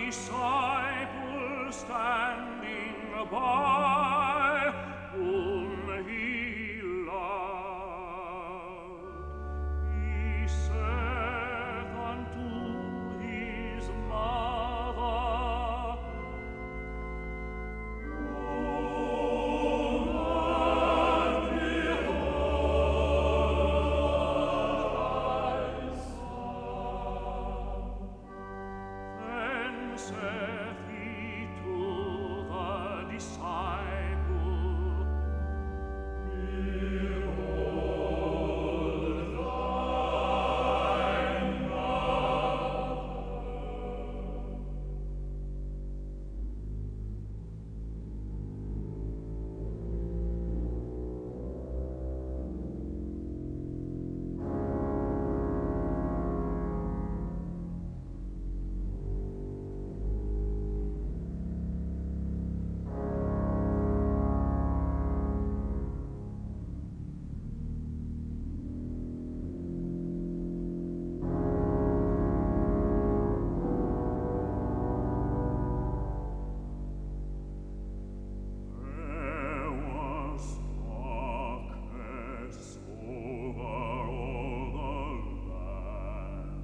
disciple standing by, whom he loved. He saith unto his mother, Woman, behold thy son. Then saith he to the disciple, Behold thy mother. There was darkness over all the land.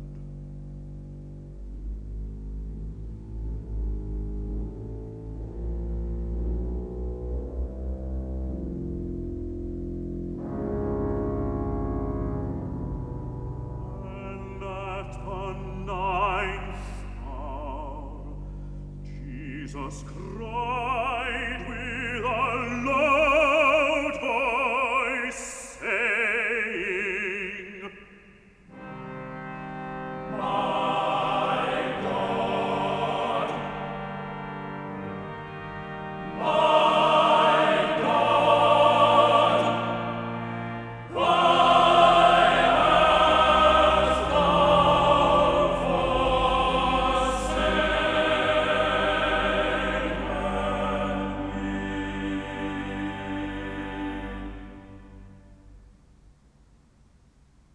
And at the ninth hour, Jesus Christ